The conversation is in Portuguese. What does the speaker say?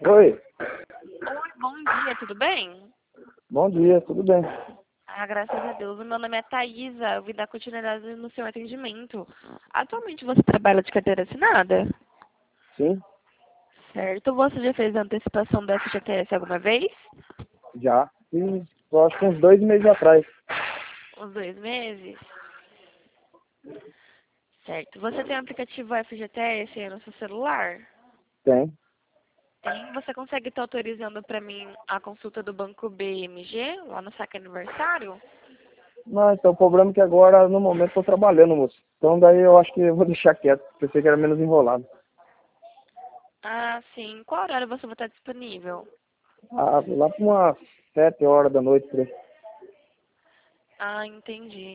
Oi, Oi, bom dia, tudo bem? bom dia, tudo bem? Graças a Deus. O meu nome é Thaisa, eu vim dar continuidade no seu atendimento. Atualmente você trabalha de carteira assinada? Sim, Certo. Você já fez a antecipação do FGTS alguma vez? já. Sim, eu acho que uns 2 meses atrás. Uns 2 meses? Certo. Você tem o aplicativo FGTS aí no seu celular? Tem. Tem. Você consegue estar autorizando para mim a consulta do Banco BMG, lá no saque aniversário? Não, então o problema é que agora, no momento, estou trabalhando, moço. Então daí eu acho que eu vou deixar quieto. Pensei que era menos enrolado. Ah, sim. Qual horário você vai estar disponível? Ah, lá para umas 7 horas da noite, por aí. Ah, entendi.